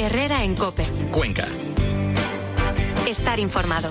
Herrera en COPE. Cuenca. Estar informado.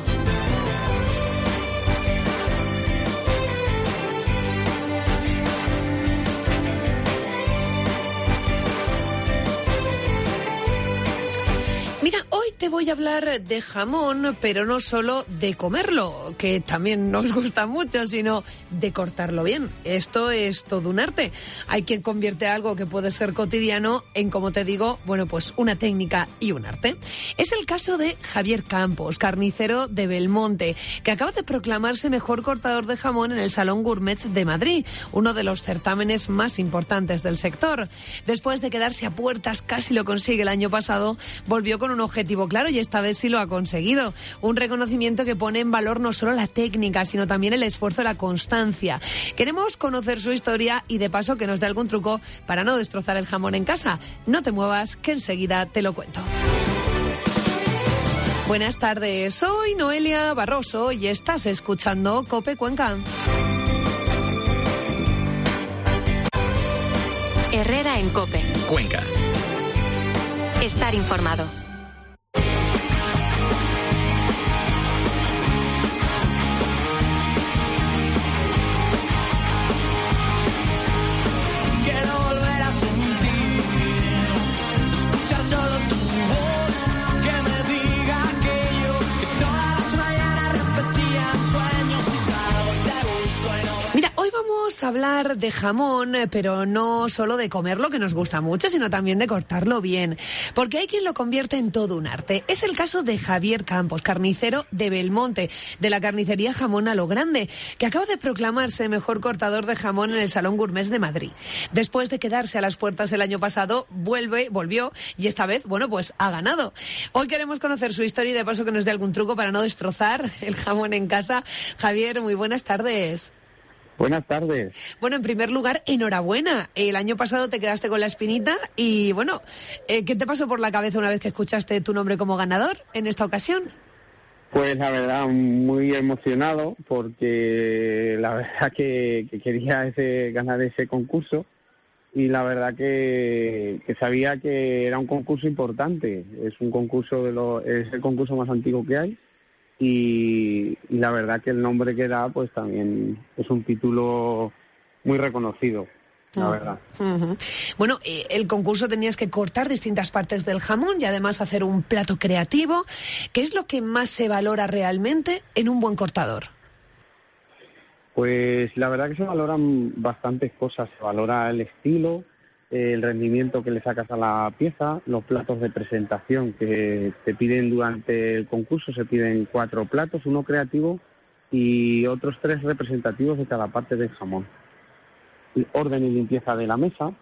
Mira, hoy te voy a hablar de jamón, pero no solo de comerlo, que también nos gusta mucho, sino de cortarlo bien. Esto es todo un arte. Hay quien convierte algo que puede ser cotidiano en, como te digo, bueno, pues una técnica y un arte. Es el caso de Javier Campos, carnicero de Belmonte, que acaba de proclamarse mejor cortador de jamón en el Salón Gourmet de Madrid, uno de los certámenes más importantes del sector. Después de quedarse a puertas, casi lo consigue el año pasado, volvió con un objetivo claro y esta vez sí lo ha conseguido. Un reconocimiento que pone en valor no solo la técnica, sino también el esfuerzo y la constancia. Queremos conocer su historia y de paso que nos dé algún truco para no destrozar el jamón en casa. No te muevas, que enseguida te lo cuento. Buenas tardes, soy Noelia Barroso y estás escuchando COPE Cuenca. Herrera en COPE. Cuenca. Estar informado. Vamos a hablar de jamón, pero no solo de comerlo, que nos gusta mucho, sino también de cortarlo bien, porque hay quien lo convierte en todo un arte. Es el caso de Javier Campos, carnicero de Belmonte, de la carnicería Jamón a lo Grande, que acaba de proclamarse mejor cortador de jamón en el Salón Gourmet de Madrid. Después de quedarse a las puertas el año pasado, volvió y esta vez, bueno, pues ha ganado. Hoy queremos conocer su historia y de paso que nos dé algún truco para no destrozar el jamón en casa. Javier, muy buenas tardes. Buenas tardes. Bueno, en primer lugar, enhorabuena. El año pasado te quedaste con la espinita y, bueno, ¿qué te pasó por la cabeza una vez que escuchaste tu nombre como ganador en esta ocasión? Pues la verdad, muy emocionado porque la verdad que quería ganar ese concurso y la verdad que sabía que era un concurso importante. Es un concurso es el concurso más antiguo que hay. Y la verdad que el nombre que da pues también es un título muy reconocido, la verdad. Uh-huh. Bueno, el concurso tenías que cortar distintas partes del jamón y además hacer un plato creativo. ¿Qué es lo que más se valora realmente en un buen cortador? Pues la verdad que se valoran bastantes cosas. Se valora el estilo, el rendimiento que le sacas a la pieza, los platos de presentación que te piden durante el concurso. Se piden 4 platos, uno creativo y otros 3 representativos de cada parte del jamón. Orden y limpieza de la mesa,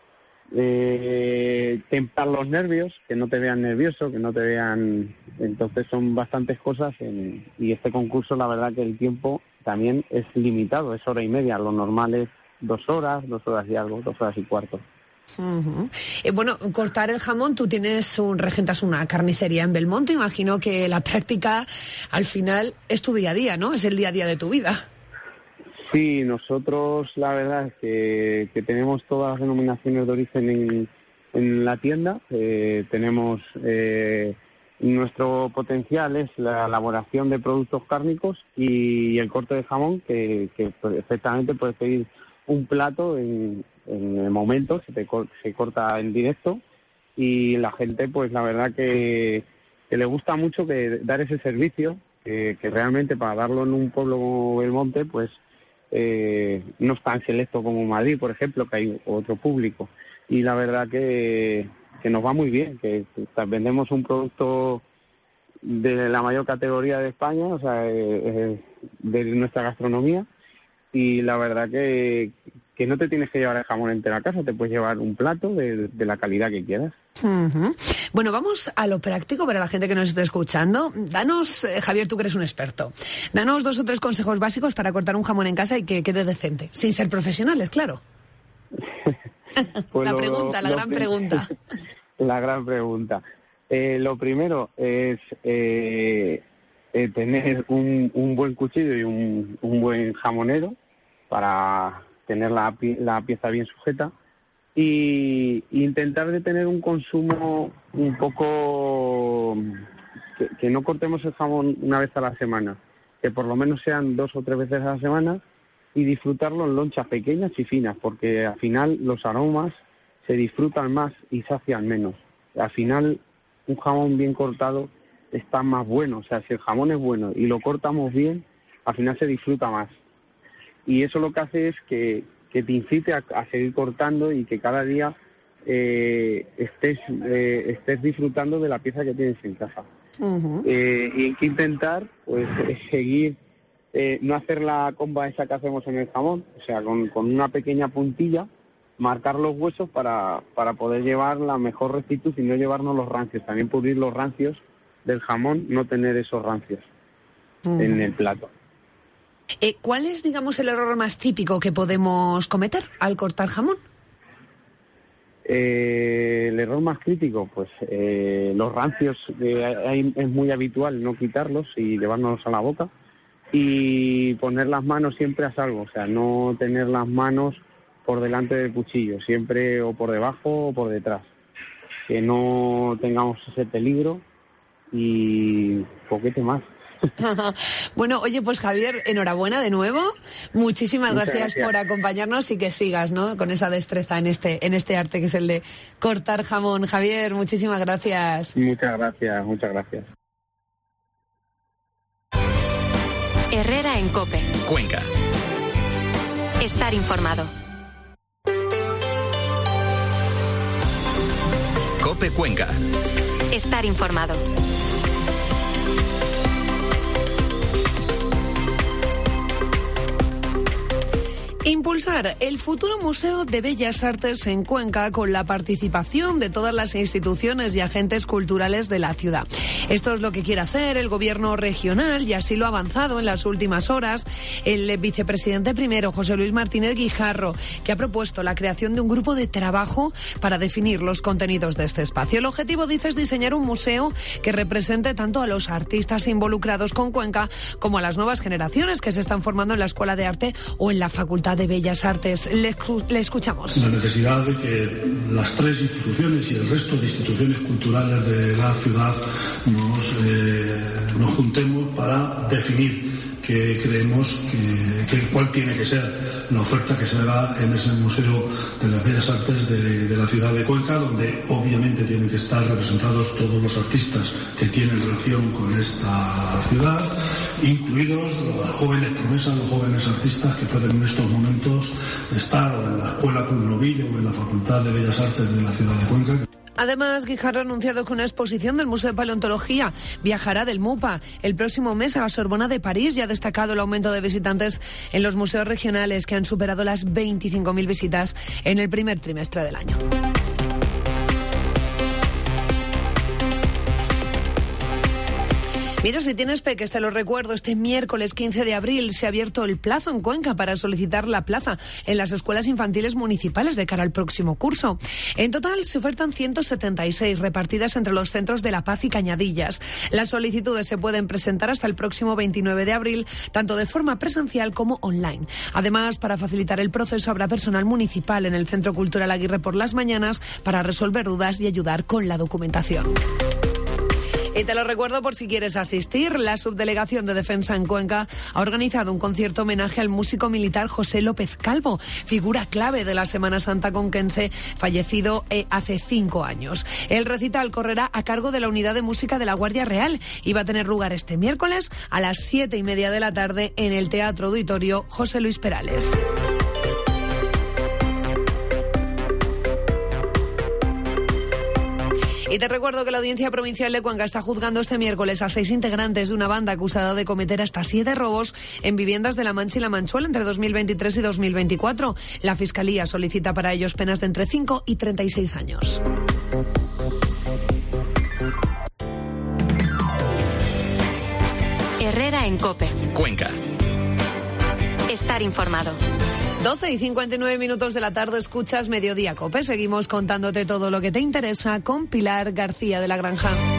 templar los nervios, que no te vean nervioso, que no te vean... Entonces son bastantes cosas y este concurso la verdad que el tiempo también es limitado, es hora y media, lo normal es 2 horas y algo, 2 horas y cuarto. Uh-huh. Bueno, cortar el jamón, tú regentas una carnicería en Belmonte, imagino que la práctica al final es tu día a día, ¿no? Es el día a día de tu vida. Sí, nosotros la verdad es que tenemos todas las denominaciones de origen en la tienda, tenemos nuestro potencial es la elaboración de productos cárnicos y el corte de jamón que perfectamente puedes pedir un plato en el momento, se corta en directo y la gente pues la verdad que le gusta mucho dar ese servicio que realmente para darlo en un pueblo como Belmonte pues no es tan selecto como Madrid, por ejemplo, que hay otro público y la verdad que nos va muy bien, que vendemos un producto de la mayor categoría de España, o sea, de nuestra gastronomía y la verdad que no te tienes que llevar el jamón entero a casa, te puedes llevar un plato de la calidad que quieras. Uh-huh. Bueno, vamos a lo práctico para la gente que nos esté escuchando. Danos, Javier, tú que eres un experto, danos 2 o 3 consejos básicos para cortar un jamón en casa y que quede decente, sin ser profesionales, claro. Pues la gran pregunta. La gran pregunta. Lo primero es tener un buen cuchillo y un buen jamonero para tener la pieza bien sujeta. y intentar de tener un consumo un poco que no cortemos el jamón una vez a la semana, que por lo menos sean 2 o 3 veces a la semana, y disfrutarlo en lonchas pequeñas y finas, porque al final los aromas se disfrutan más y sacian menos. Al final un jamón bien cortado está más bueno, o sea, si el jamón es bueno y lo cortamos bien, al final se disfruta más. Y eso lo que hace es que te incite a seguir cortando y que cada día estés disfrutando de la pieza que tienes en casa. Uh-huh. Y hay que intentar pues seguir, no hacer la comba esa que hacemos en el jamón, o sea, con una pequeña puntilla, marcar los huesos para poder llevar la mejor rectitud y no llevarnos los rancios. También pulir los rancios del jamón, no tener esos rancios en el plato. ¿Cuál es, digamos, el error más típico que podemos cometer al cortar jamón? El error más crítico, pues los rancios, es muy habitual no quitarlos y llevárnoslos a la boca, y poner las manos siempre a salvo, o sea, no tener las manos por delante del cuchillo, siempre o por debajo o por detrás, que no tengamos ese peligro y poquete más. Bueno, oye, pues Javier, enhorabuena de nuevo. Muchísimas gracias por acompañarnos y que sigas, ¿no?, con esa destreza en este arte que es el de cortar jamón. Javier, muchísimas gracias. Muchas gracias, muchas gracias. Herrera en COPE. Cuenca. Estar informado. COPE Cuenca. Estar informado. Impulsar el futuro Museo de Bellas Artes en Cuenca con la participación de todas las instituciones y agentes culturales de la ciudad. Esto es lo que quiere hacer el gobierno regional y así lo ha avanzado en las últimas horas el vicepresidente primero, José Luis Martínez Guijarro, que ha propuesto la creación de un grupo de trabajo para definir los contenidos de este espacio. El objetivo, dice, es diseñar un museo que represente tanto a los artistas involucrados con Cuenca como a las nuevas generaciones que se están formando en la Escuela de Arte o en la Facultad de Bellas Artes. Le escuchamos. La necesidad de que las 3 instituciones y el resto de instituciones culturales de la ciudad nos juntemos para definir que creemos que cuál tiene que ser la oferta que se haga en ese Museo de las Bellas Artes de la ciudad de Cuenca, donde obviamente tienen que estar representados todos los artistas que tienen relación con esta ciudad, incluidos las jóvenes promesas, los jóvenes artistas que pueden en estos momentos estar en la Escuela Cruz Novillo o en la Facultad de Bellas Artes de la ciudad de Cuenca. Además, Guijarro ha anunciado que una exposición del Museo de Paleontología viajará del MUPA el próximo mes a la Sorbona de París y ha destacado el aumento de visitantes en los museos regionales, que han superado las 25.000 visitas en el primer trimestre del año. Mira, si tienes peques, te lo recuerdo, este miércoles 15 de abril se ha abierto el plazo en Cuenca para solicitar la plaza en las escuelas infantiles municipales de cara al próximo curso. En total se ofertan 176 repartidas entre los centros de La Paz y Cañadillas. Las solicitudes se pueden presentar hasta el próximo 29 de abril, tanto de forma presencial como online. Además, para facilitar el proceso, habrá personal municipal en el Centro Cultural Aguirre por las mañanas para resolver dudas y ayudar con la documentación. Y te lo recuerdo por si quieres asistir. La Subdelegación de Defensa en Cuenca ha organizado un concierto homenaje al músico militar José López Calvo, figura clave de la Semana Santa conquense, fallecido hace 5 años. El recital correrá a cargo de la Unidad de Música de la Guardia Real y va a tener lugar este miércoles a las 7:30 de la tarde en el Teatro Auditorio José Luis Perales. Y te recuerdo que la Audiencia Provincial de Cuenca está juzgando este miércoles a 6 integrantes de una banda acusada de cometer hasta 7 robos en viviendas de La Mancha y La Manchuela entre 2023 y 2024. La Fiscalía solicita para ellos penas de entre 5 y 36 años. Herrera en COPE. Cuenca. Estar informado. 12:59 de la tarde, escuchas Mediodía COPE. Seguimos contándote todo lo que te interesa con Pilar García de la Granja.